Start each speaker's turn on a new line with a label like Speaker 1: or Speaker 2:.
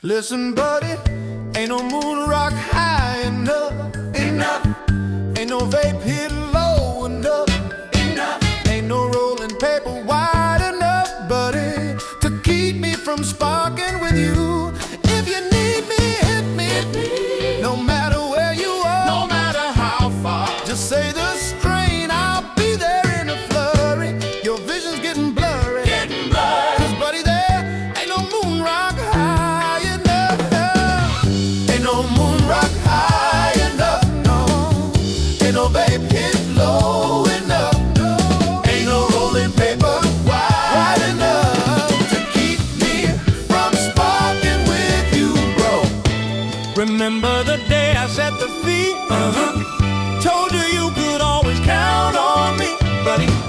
Speaker 1: Listen, buddy, ain't no moon rock high enough, enough. Ain't no vape hit low enough, enough. Ain't no rolling paper wide enough, buddy, to keep me from sparking with you. If you need me, hit me, no matter where you are, no matter how far. Just say the strain, I'll be there in a flurry. Your vision's getting blurry, cause buddy, there ain't no moon rock high enough. Ain't no moon rock high enough, no. Ain't no babe hit low enough, ain't no rolling paper wide enough to keep me from sparking with you, bro.
Speaker 2: Remember the day I set the feet? Told you you could always count on me, buddy.